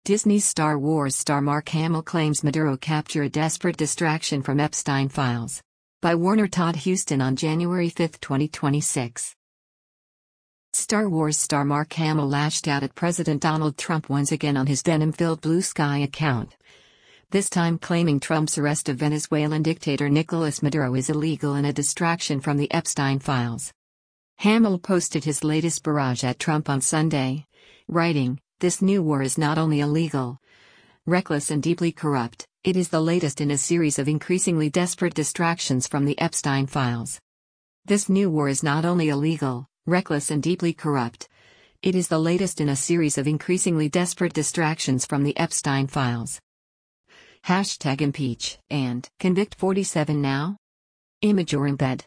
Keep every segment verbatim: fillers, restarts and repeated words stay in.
Disney's Star Wars star Mark Hamill claims Maduro captured a desperate distraction from Epstein files. By Warner Todd Huston on January fifth, twenty twenty-six. Star Wars star Mark Hamill lashed out at President Donald Trump once again on his venom-filled Blue Sky account. This time claiming Trump's arrest of Venezuelan dictator Nicolas Maduro is illegal and a distraction from the Epstein files. Hamill posted his latest barrage at Trump on Sunday, writing, "This new war is not only illegal, reckless and deeply corrupt, it is the latest in a series of increasingly desperate distractions from the Epstein files. This new war is not only illegal, reckless and deeply corrupt, it is the latest in a series of increasingly desperate distractions from the Epstein files. Hashtag impeach and convict forty-seven now? Image or embed."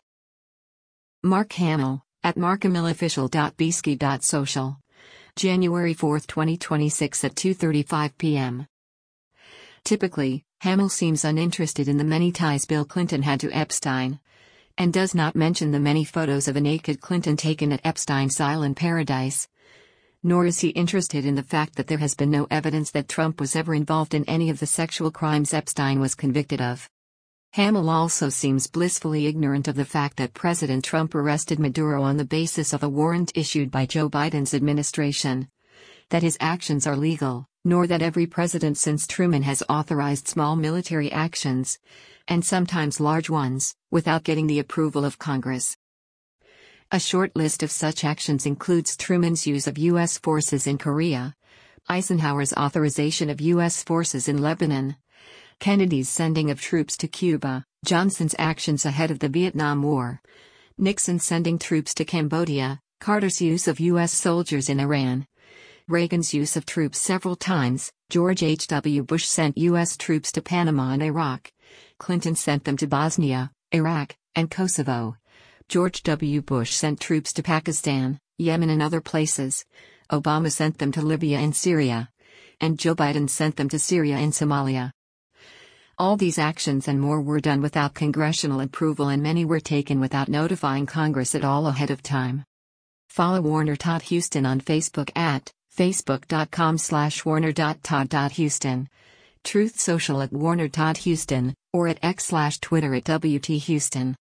Mark Hamill, at markhamillofficial dot b s k y dot social. January fourth, twenty twenty-six at two thirty-five p m Typically, Hamill seems uninterested in the many ties Bill Clinton had to Epstein, and does not mention the many photos of a naked Clinton taken at Epstein's island paradise. Nor is he interested in the fact that there has been no evidence that Trump was ever involved in any of the sexual crimes Epstein was convicted of. Hamill also seems blissfully ignorant of the fact that President Trump arrested Maduro on the basis of a warrant issued by Joe Biden's administration, that his actions are legal, nor that every president since Truman has authorized small military actions, and sometimes large ones, without getting the approval of Congress. A short list of such actions includes Truman's use of U S forces in Korea, Eisenhower's authorization of U S forces in Lebanon, Kennedy's sending of troops to Cuba, Johnson's actions ahead of the Vietnam War, Nixon's sending troops to Cambodia, Carter's use of U S soldiers in Iran, Reagan's use of troops several times, George H W Bush sent U S troops to Panama and Iraq, Clinton sent them to Bosnia, Iraq, and Kosovo, George W. Bush sent troops to Pakistan, Yemen and other places, Obama sent them to Libya and Syria, and Joe Biden sent them to Syria and Somalia. All these actions and more were done without congressional approval, and many were taken without notifying Congress at all ahead of time. Follow Warner Todd Huston on Facebook at facebook dot com slash warner dot todd dot huston, Truth Social at Warner Todd Huston, or at X slash Twitter at W T Huston.